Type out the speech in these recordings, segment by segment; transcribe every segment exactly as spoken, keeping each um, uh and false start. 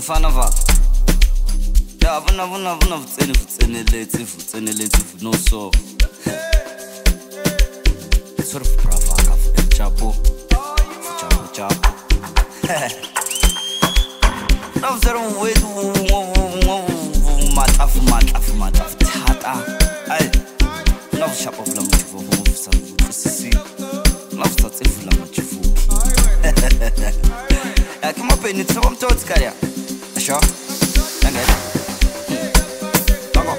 mfana vaka ya vona vona vona vutseni vutseneletse vutseneletse no so sort of brava ka chapo chapo chapo no zero way matafu matafu matafu tata ai no chapo vula mchivo mvusa sisi no tsatsi vula mchivo kama peni tsaba mtotsi kaya sho nanga Tago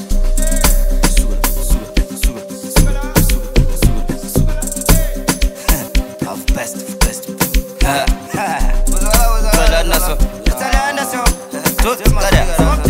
Sugar sugar sugar sugar sugar sugar Have best best ha ha Wala naso Wala naso Tot kaya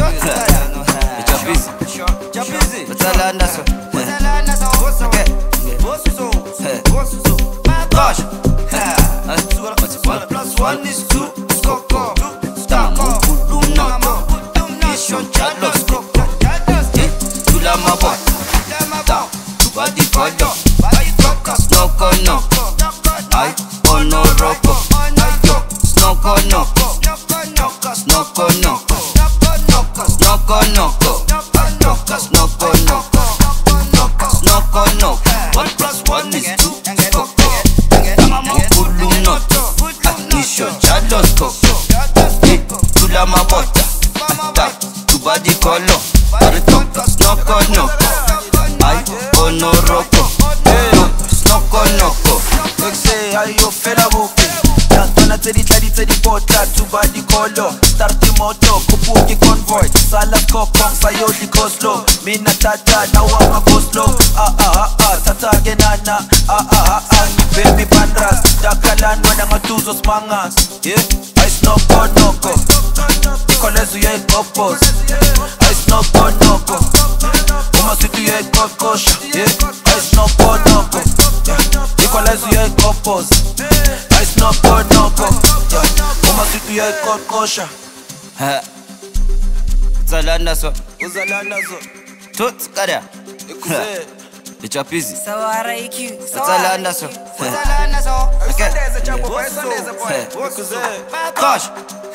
Chapizi Chapizi Wala naso Wala naso Okay Bosuzo Bosuzo Gosh Sugar plus one is two Skoko Stamo Kudumno Mission Chalos Koko Tula Mabota Down Tubadi Kodo Snoko Noko I Ono Roko Snoko Noko Snoko Noko Snoko Noko Snoko Noko Snoko Noko One plus one is two Skoko Tamo Kudumno Mission Chalos Koko Tula Mabota Down Tubadi Kodo Snoko Noko I Ono Roko Snoko Noko Look say how you feel about it. Just wanna tell it like it's a porta Tubadi Kodo Start the moto Kupuki convoy Salas Kokong Sayodi go slow Mina tata Now I'm a go slow Ah ah ah ah Tata genana Ah ah ah ah Baby Bandras Dakalan Wadanga Tuzos Mangas Yeah I Snoko Noko Nikolezu ye Kopos I Snoko Noko Uma situ ye Kokosha Yeah I Snoko Noko Nikolezu ye Kopos I Snoko Noko Uma situ ye Kokosha Ha Zalanda so Uzalanda so Tot kaya Ikuze Chapizi Sawara iki Zalanda so Zalanda so Okay Sundays chapo boy Sundays boy Ikuze Gosh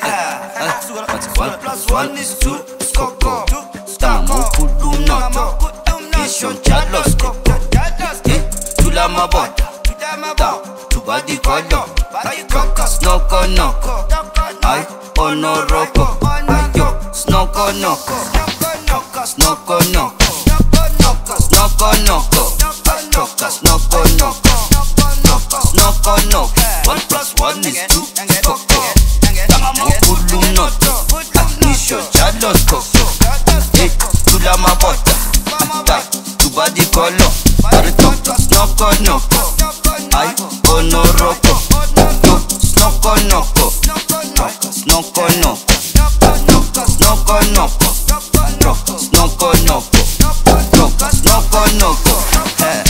One plus one is two Skoko Stamo Kudumno Mission Chalos Koko Tula Mabota Down Tubadi Kodo Snoko Noko I Ono Roko Snoko Noko Snoko Noko Snoko Noko Snoko Noko Snoko Noko One plus one is two Skoko Tamo Kudumno Mission Chalos Koko Tula Mabota Down Tubadi Kodo Snoko Noko I Ono Roko Snoko Noko Snoko Noko Snoko Noko Snoko Noko Snoko Noko